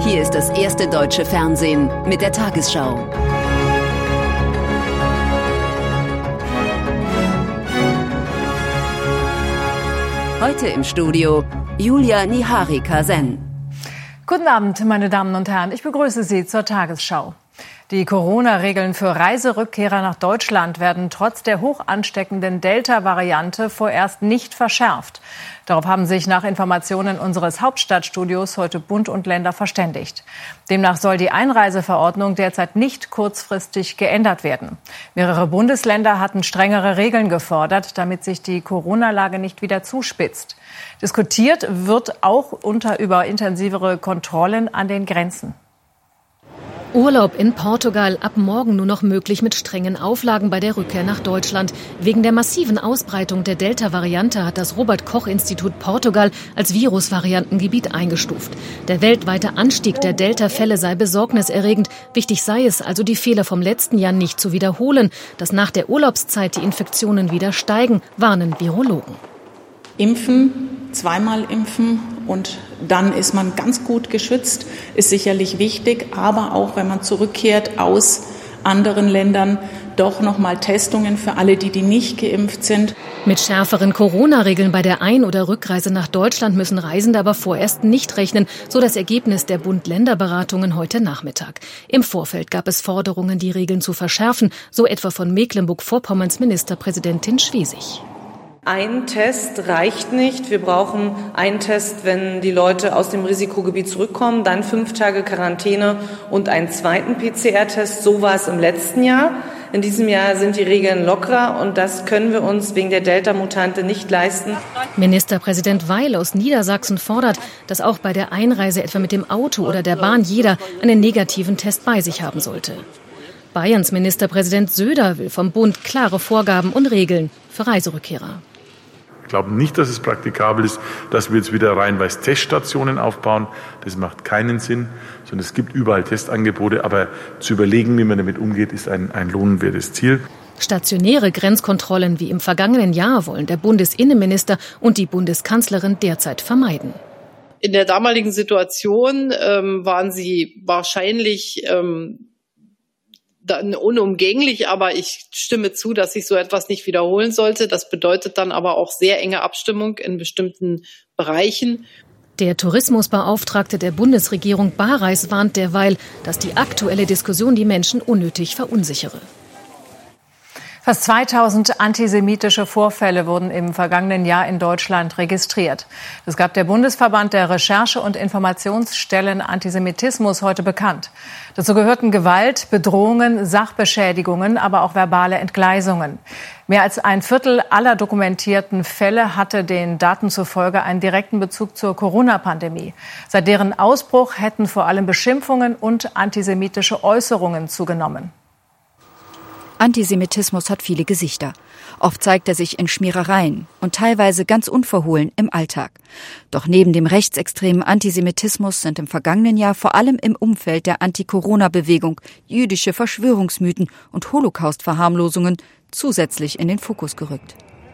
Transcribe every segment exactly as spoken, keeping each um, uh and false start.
Hier ist das erste deutsche Fernsehen mit der Tagesschau. Heute im Studio Julia Niharika-Sen. Guten Abend, meine Damen und Herren. Ich begrüße Sie zur Tagesschau. Die Corona-Regeln für Reiserückkehrer nach Deutschland werden trotz der hoch ansteckenden Delta-Variante vorerst nicht verschärft. Darauf haben sich nach Informationen unseres Hauptstadtstudios heute Bund und Länder verständigt. Demnach soll die Einreiseverordnung derzeit nicht kurzfristig geändert werden. Mehrere Bundesländer hatten strengere Regeln gefordert, damit sich die Corona-Lage nicht wieder zuspitzt. Diskutiert wird auch unter über intensivere Kontrollen an den Grenzen. Urlaub in Portugal ab morgen nur noch möglich mit strengen Auflagen bei der Rückkehr nach Deutschland. Wegen der massiven Ausbreitung der Delta-Variante hat das Robert-Koch-Institut Portugal als Virusvariantengebiet eingestuft. Der weltweite Anstieg der Delta-Fälle sei besorgniserregend. Wichtig sei es also, die Fehler vom letzten Jahr nicht zu wiederholen. Dass nach der Urlaubszeit die Infektionen wieder steigen, warnen Virologen. Impfen, zweimal impfen und dann ist man ganz gut geschützt, ist sicherlich wichtig, aber auch wenn man zurückkehrt aus anderen Ländern, doch nochmal Testungen für alle, die, die nicht geimpft sind. Mit schärferen Corona-Regeln bei der Ein- oder Rückreise nach Deutschland müssen Reisende aber vorerst nicht rechnen, so das Ergebnis der Bund-Länder-Beratungen heute Nachmittag. Im Vorfeld gab es Forderungen, die Regeln zu verschärfen, so etwa von Mecklenburg-Vorpommerns Ministerpräsidentin Schwesig. Ein Test reicht nicht. Wir brauchen einen Test, wenn die Leute aus dem Risikogebiet zurückkommen, dann fünf Tage Quarantäne und einen zweiten P C R-Test. So war es im letzten Jahr. In diesem Jahr sind die Regeln lockerer und das können wir uns wegen der Delta-Mutante nicht leisten. Ministerpräsident Weil aus Niedersachsen fordert, dass auch bei der Einreise etwa mit dem Auto oder der Bahn jeder einen negativen Test bei sich haben sollte. Bayerns Ministerpräsident Söder will vom Bund klare Vorgaben und Regeln für Reiserückkehrer. Ich glaube nicht, dass es praktikabel ist, dass wir jetzt wieder reihenweise Teststationen aufbauen. Das macht keinen Sinn, sondern es gibt überall Testangebote. Aber zu überlegen, wie man damit umgeht, ist ein, ein lohnenswertes Ziel. Stationäre Grenzkontrollen wie im vergangenen Jahr wollen der Bundesinnenminister und die Bundeskanzlerin derzeit vermeiden. In der damaligen Situation ähm, waren sie wahrscheinlich ähm, dann unumgänglich, aber ich stimme zu, dass sich so etwas nicht wiederholen sollte. Das bedeutet dann aber auch sehr enge Abstimmung in bestimmten Bereichen. Der Tourismusbeauftragte der Bundesregierung Bareis warnt derweil, dass die aktuelle Diskussion die Menschen unnötig verunsichere. Fast zweitausend antisemitische Vorfälle wurden im vergangenen Jahr in Deutschland registriert. Das gab der Bundesverband der Recherche- und Informationsstellen Antisemitismus heute bekannt. Dazu gehörten Gewalt, Bedrohungen, Sachbeschädigungen, aber auch verbale Entgleisungen. Mehr als ein Viertel aller dokumentierten Fälle hatte den Daten zufolge einen direkten Bezug zur Corona-Pandemie. Seit deren Ausbruch hätten vor allem Beschimpfungen und antisemitische Äußerungen zugenommen. Antisemitismus hat viele Gesichter. Oft zeigt er sich in Schmierereien und teilweise ganz unverhohlen im Alltag. Doch neben dem rechtsextremen Antisemitismus sind im vergangenen Jahr vor allem im Umfeld der Anti-Corona-Bewegung jüdische Verschwörungsmythen und Holocaust-Verharmlosungen zusätzlich in den Fokus gerückt.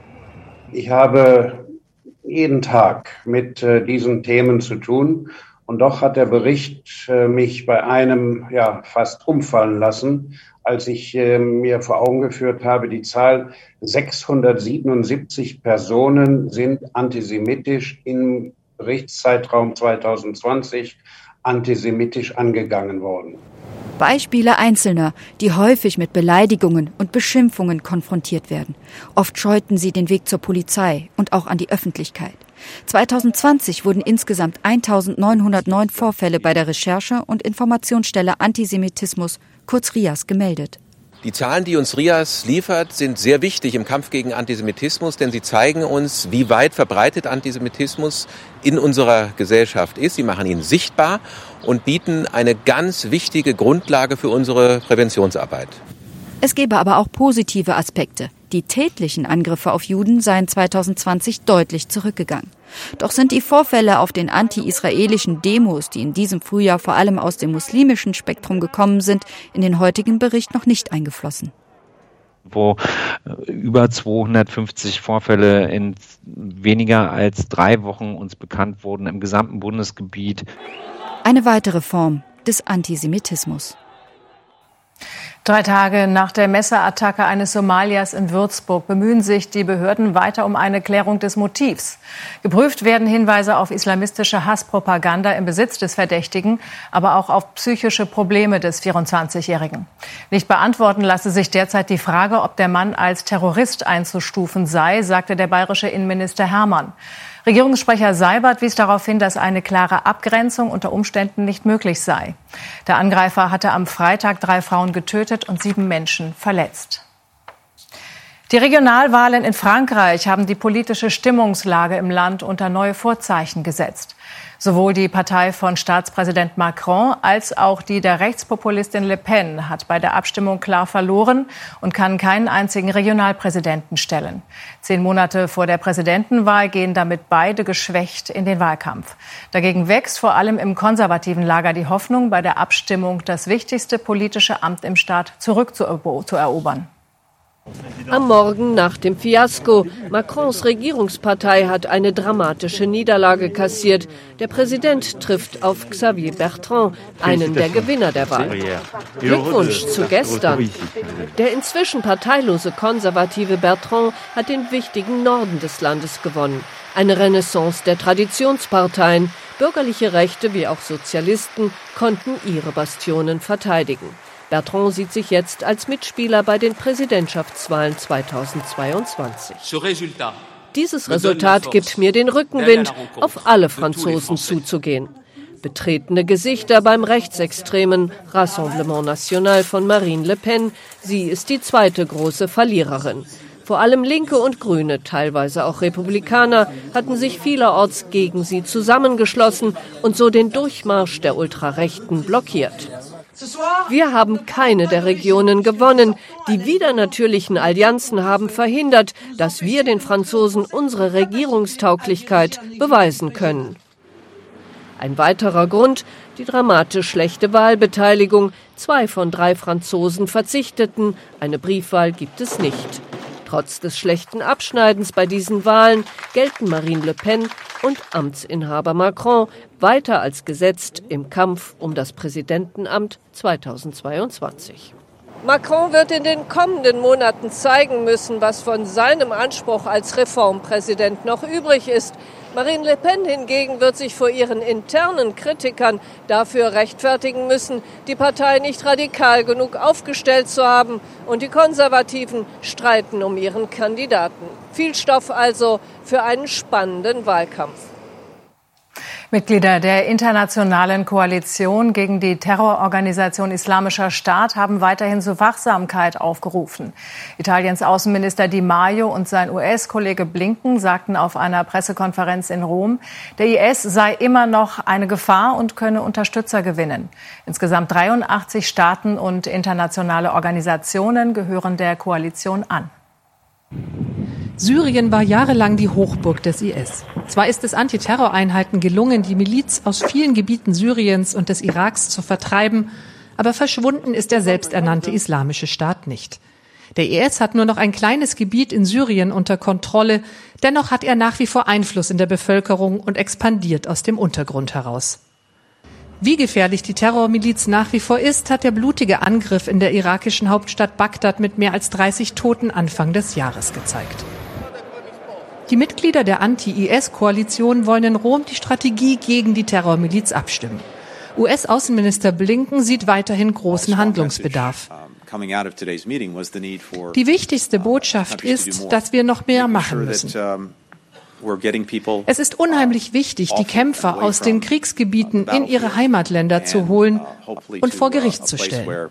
Ich habe jeden Tag mit äh, diesen Themen zu tun. Und doch hat der Bericht äh, mich bei einem ja fast umfallen lassen, als ich äh, mir vor Augen geführt habe, die Zahl sechshundertsiebenundsiebzig Personen sind antisemitisch im Berichtszeitraum zweitausendzwanzig antisemitisch angegangen worden. Beispiele Einzelner, die häufig mit Beleidigungen und Beschimpfungen konfrontiert werden. Oft scheuten sie den Weg zur Polizei und auch an die Öffentlichkeit. zweitausendzwanzig wurden insgesamt eintausendneunhundertneun Vorfälle bei der Recherche- und Informationsstelle Antisemitismus, kurz RIAS, gemeldet. Die Zahlen, die uns RIAS liefert, sind sehr wichtig im Kampf gegen Antisemitismus, denn sie zeigen uns, wie weit verbreitet Antisemitismus in unserer Gesellschaft ist. Sie machen ihn sichtbar und bieten eine ganz wichtige Grundlage für unsere Präventionsarbeit. Es gäbe aber auch positive Aspekte. Die tätlichen Angriffe auf Juden seien zweitausendzwanzig deutlich zurückgegangen. Doch sind die Vorfälle auf den anti-israelischen Demos, die in diesem Frühjahr vor allem aus dem muslimischen Spektrum gekommen sind, in den heutigen Bericht noch nicht eingeflossen. Wo über zweihundertfünfzig Vorfälle in weniger als drei Wochen uns bekannt wurden im gesamten Bundesgebiet. Eine weitere Form des Antisemitismus. Drei Tage nach der Messerattacke eines Somaliers in Würzburg bemühen sich die Behörden weiter um eine Klärung des Motivs. Geprüft werden Hinweise auf islamistische Hasspropaganda im Besitz des Verdächtigen, aber auch auf psychische Probleme des vierundzwanzigjährigen. Nicht beantworten lasse sich derzeit die Frage, ob der Mann als Terrorist einzustufen sei, sagte der bayerische Innenminister Hermann. Regierungssprecher Seibert wies darauf hin, dass eine klare Abgrenzung unter Umständen nicht möglich sei. Der Angreifer hatte am Freitag drei Frauen getötet und sieben Menschen verletzt. Die Regionalwahlen in Frankreich haben die politische Stimmungslage im Land unter neue Vorzeichen gesetzt. Sowohl die Partei von Staatspräsident Macron als auch die der Rechtspopulistin Le Pen hat bei der Abstimmung klar verloren und kann keinen einzigen Regionalpräsidenten stellen. Zehn Monate vor der Präsidentenwahl gehen damit beide geschwächt in den Wahlkampf. Dagegen wächst vor allem im konservativen Lager die Hoffnung, bei der Abstimmung das wichtigste politische Amt im Staat zurückzuerobern. Am Morgen nach dem Fiasko. Macrons Regierungspartei hat eine dramatische Niederlage kassiert. Der Präsident trifft auf Xavier Bertrand, einen der Gewinner der Wahl. Glückwunsch zu gestern. Der inzwischen parteilose konservative Bertrand hat den wichtigen Norden des Landes gewonnen. Eine Renaissance der Traditionsparteien. Bürgerliche Rechte wie auch Sozialisten konnten ihre Bastionen verteidigen. Bertrand sieht sich jetzt als Mitspieler bei den Präsidentschaftswahlen zweitausendzweiundzwanzig. Dieses Resultat gibt mir den Rückenwind, auf alle Franzosen zuzugehen. Betretene Gesichter beim rechtsextremen Rassemblement National von Marine Le Pen. Sie ist die zweite große Verliererin. Vor allem Linke und Grüne, teilweise auch Republikaner, hatten sich vielerorts gegen sie zusammengeschlossen und so den Durchmarsch der Ultrarechten blockiert. Wir haben keine der Regionen gewonnen. Die widernatürlichen Allianzen haben verhindert, dass wir den Franzosen unsere Regierungstauglichkeit beweisen können. Ein weiterer Grund, die dramatisch schlechte Wahlbeteiligung. Zwei von drei Franzosen verzichteten. Eine Briefwahl gibt es nicht. Trotz des schlechten Abschneidens bei diesen Wahlen gelten Marine Le Pen und Amtsinhaber Macron weiter als gesetzt im Kampf um das Präsidentenamt zweitausendzweiundzwanzig. Macron wird in den kommenden Monaten zeigen müssen, was von seinem Anspruch als Reformpräsident noch übrig ist. Marine Le Pen hingegen wird sich vor ihren internen Kritikern dafür rechtfertigen müssen, die Partei nicht radikal genug aufgestellt zu haben. Und die Konservativen streiten um ihren Kandidaten. Viel Stoff also für einen spannenden Wahlkampf. Mitglieder der internationalen Koalition gegen die Terrororganisation Islamischer Staat haben weiterhin zur Wachsamkeit aufgerufen. Italiens Außenminister Di Maio und sein U S-Kollege Blinken sagten auf einer Pressekonferenz in Rom, der I S sei immer noch eine Gefahr und könne Unterstützer gewinnen. Insgesamt dreiundachtzig Staaten und internationale Organisationen gehören der Koalition an. Syrien war jahrelang die Hochburg des I S. Zwar ist es Antiterroreinheiten gelungen, die Miliz aus vielen Gebieten Syriens und des Iraks zu vertreiben, aber verschwunden ist der selbsternannte Islamische Staat nicht. Der I S hat nur noch ein kleines Gebiet in Syrien unter Kontrolle, dennoch hat er nach wie vor Einfluss in der Bevölkerung und expandiert aus dem Untergrund heraus. Wie gefährlich die Terrormiliz nach wie vor ist, hat der blutige Angriff in der irakischen Hauptstadt Bagdad mit mehr als dreißig Toten Anfang des Jahres gezeigt. Die Mitglieder der Anti-I S-Koalition wollen in Rom die Strategie gegen die Terrormiliz abstimmen. U S-Außenminister Blinken sieht weiterhin großen Handlungsbedarf. Die wichtigste Botschaft ist, dass wir noch mehr machen müssen. Es ist unheimlich wichtig, die Kämpfer aus den Kriegsgebieten in ihre Heimatländer zu holen und vor Gericht zu stellen.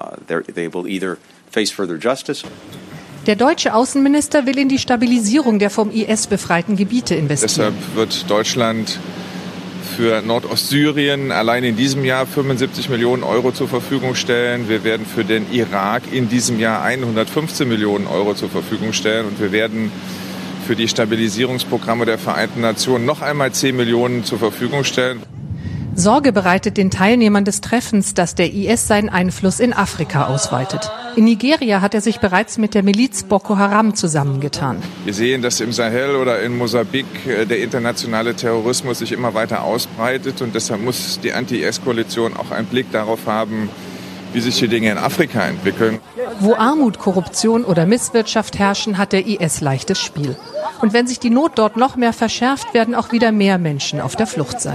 Der deutsche Außenminister will in die Stabilisierung der vom I S befreiten Gebiete investieren. Deshalb wird Deutschland für Nordostsyrien allein in diesem Jahr fünfundsiebzig Millionen Euro zur Verfügung stellen. Wir werden für den Irak in diesem Jahr hundertfünfzehn Millionen Euro zur Verfügung stellen. Und wir werden für die Stabilisierungsprogramme der Vereinten Nationen noch einmal zehn Millionen zur Verfügung stellen. Sorge bereitet den Teilnehmern des Treffens, dass der I S seinen Einfluss in Afrika ausweitet. In Nigeria hat er sich bereits mit der Miliz Boko Haram zusammengetan. Wir sehen, dass im Sahel oder in Mosambik der internationale Terrorismus sich immer weiter ausbreitet. Und deshalb muss die Anti-I S-Koalition auch einen Blick darauf haben, wie sich die Dinge in Afrika entwickeln. Wo Armut, Korruption oder Misswirtschaft herrschen, hat der I S leichtes Spiel. Und wenn sich die Not dort noch mehr verschärft, werden auch wieder mehr Menschen auf der Flucht sein.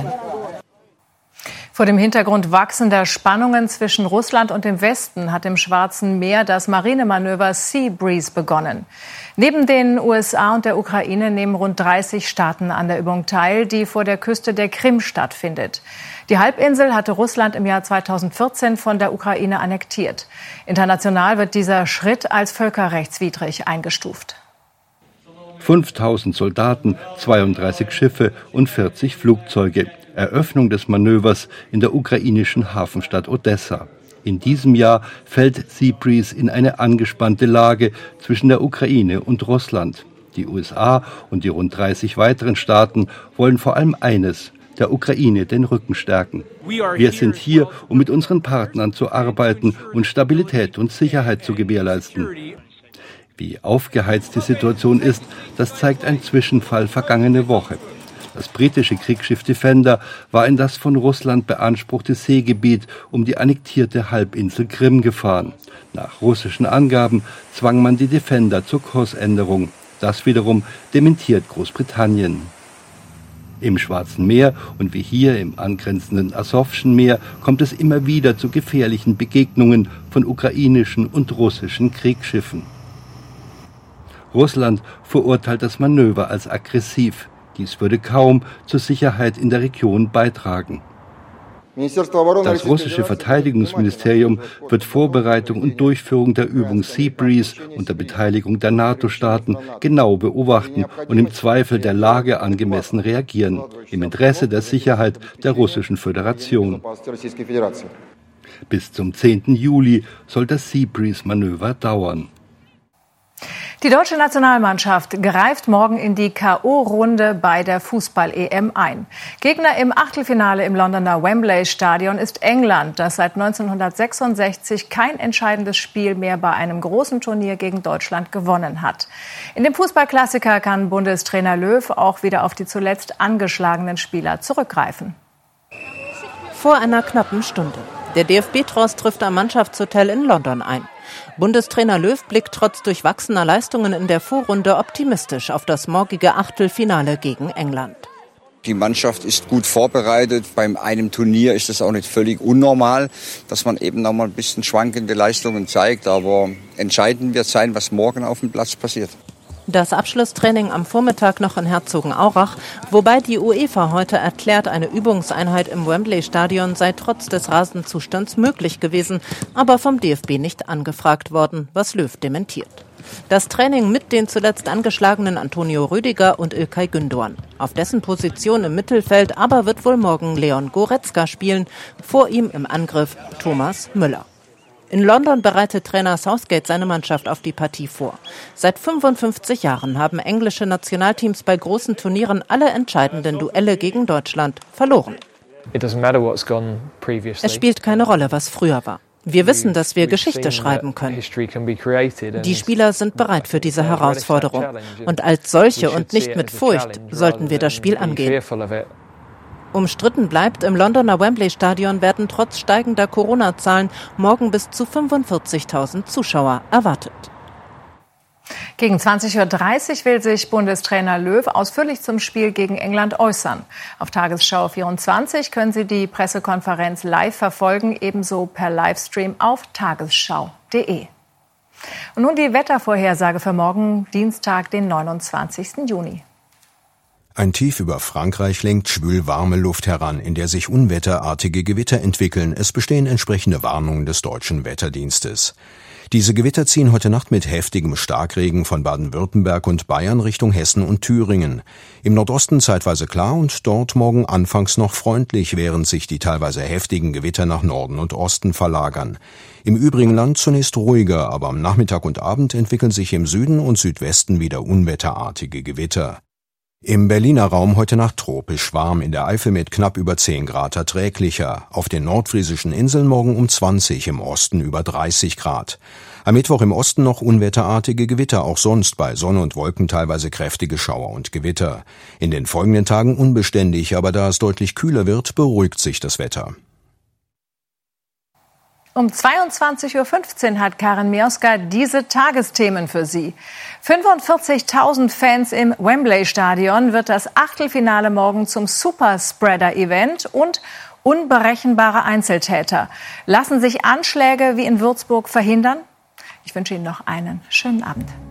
Vor dem Hintergrund wachsender Spannungen zwischen Russland und dem Westen hat im Schwarzen Meer das Marinemanöver Sea Breeze begonnen. Neben den U S A und der Ukraine nehmen rund dreißig Staaten an der Übung teil, die vor der Küste der Krim stattfindet. Die Halbinsel hatte Russland im Jahr zweitausendvierzehn von der Ukraine annektiert. International wird dieser Schritt als völkerrechtswidrig eingestuft. fünftausend Soldaten, zweiunddreißig Schiffe und vierzig Flugzeuge. Eröffnung des Manövers in der ukrainischen Hafenstadt Odessa. In diesem Jahr fällt Sea Breeze in eine angespannte Lage zwischen der Ukraine und Russland. Die U S A und die rund dreißig weiteren Staaten wollen vor allem eines: der Ukraine den Rücken stärken. Wir sind hier, um mit unseren Partnern zu arbeiten und Stabilität und Sicherheit zu gewährleisten. Wie aufgeheizt die Situation ist, das zeigt ein Zwischenfall vergangene Woche. Das britische Kriegsschiff Defender war in das von Russland beanspruchte Seegebiet um die annektierte Halbinsel Krim gefahren. Nach russischen Angaben zwang man die Defender zur Kursänderung. Das wiederum dementiert Großbritannien. Im Schwarzen Meer und wie hier im angrenzenden Asowschen Meer kommt es immer wieder zu gefährlichen Begegnungen von ukrainischen und russischen Kriegsschiffen. Russland verurteilt das Manöver als aggressiv. Dies würde kaum zur Sicherheit in der Region beitragen. Das russische Verteidigungsministerium wird Vorbereitung und Durchführung der Übung Sea Breeze unter Beteiligung der NATO-Staaten genau beobachten und im Zweifel der Lage angemessen reagieren, im Interesse der Sicherheit der Russischen Föderation. Bis zum zehnten Juli soll das Sea Breeze-Manöver dauern. Die deutsche Nationalmannschaft greift morgen in die K O-Runde bei der Fußball-E M ein. Gegner im Achtelfinale im Londoner Wembley-Stadion ist England, das seit neunzehnhundertsechsundsechzig kein entscheidendes Spiel mehr bei einem großen Turnier gegen Deutschland gewonnen hat. In dem Fußballklassiker kann Bundestrainer Löw auch wieder auf die zuletzt angeschlagenen Spieler zurückgreifen. Vor einer knappen Stunde. Der D F B-Trost trifft am Mannschaftshotel in London ein. Bundestrainer Löw blickt trotz durchwachsener Leistungen in der Vorrunde optimistisch auf das morgige Achtelfinale gegen England. Die Mannschaft ist gut vorbereitet. Beim einem Turnier ist es auch nicht völlig unnormal, dass man eben noch mal ein bisschen schwankende Leistungen zeigt. Aber entscheidend wird sein, was morgen auf dem Platz passiert. Das Abschlusstraining am Vormittag noch in Herzogenaurach, wobei die UEFA heute erklärt, eine Übungseinheit im Wembley-Stadion sei trotz des Rasenzustands möglich gewesen, aber vom D F B nicht angefragt worden, was Löw dementiert. Das Training mit den zuletzt angeschlagenen Antonio Rüdiger und İlkay Gündoğan. Auf dessen Position im Mittelfeld aber wird wohl morgen Leon Goretzka spielen, vor ihm im Angriff Thomas Müller. In London bereitet Trainer Southgate seine Mannschaft auf die Partie vor. Seit fünfundfünfzig Jahren haben englische Nationalteams bei großen Turnieren alle entscheidenden Duelle gegen Deutschland verloren. Es spielt keine Rolle, was früher war. Wir wissen, dass wir Geschichte schreiben können. Die Spieler sind bereit für diese Herausforderung. Und als solche und nicht mit Furcht sollten wir das Spiel angehen. Umstritten bleibt, im Londoner Wembley-Stadion werden trotz steigender Corona-Zahlen morgen bis zu fünfundvierzigtausend Zuschauer erwartet. Gegen zwanzig Uhr dreißig will sich Bundestrainer Löw ausführlich zum Spiel gegen England äußern. Auf Tagesschau vierundzwanzig können Sie die Pressekonferenz live verfolgen, ebenso per Livestream auf tagesschau punkt de. Und nun die Wettervorhersage für morgen, Dienstag, den neunundzwanzigsten Juni. Ein Tief über Frankreich lenkt schwül-warme Luft heran, in der sich unwetterartige Gewitter entwickeln. Es bestehen entsprechende Warnungen des Deutschen Wetterdienstes. Diese Gewitter ziehen heute Nacht mit heftigem Starkregen von Baden-Württemberg und Bayern Richtung Hessen und Thüringen. Im Nordosten zeitweise klar und dort morgen anfangs noch freundlich, während sich die teilweise heftigen Gewitter nach Norden und Osten verlagern. Im übrigen Land zunächst ruhiger, aber am Nachmittag und Abend entwickeln sich im Süden und Südwesten wieder unwetterartige Gewitter. Im Berliner Raum heute Nacht tropisch warm, in der Eifel mit knapp über zehn Grad erträglicher. Auf den nordfriesischen Inseln morgen um zwanzig, im Osten über dreißig Grad. Am Mittwoch im Osten noch unwetterartige Gewitter, auch sonst bei Sonne und Wolken teilweise kräftige Schauer und Gewitter. In den folgenden Tagen unbeständig, aber da es deutlich kühler wird, beruhigt sich das Wetter. Um zweiundzwanzig Uhr fünfzehn hat Karin Mioska diese Tagesthemen für Sie. fünfundvierzigtausend Fans im Wembley-Stadion wird das Achtelfinale morgen zum Superspreader-Event und unberechenbare Einzeltäter. Lassen sich Anschläge wie in Würzburg verhindern? Ich wünsche Ihnen noch einen schönen Abend.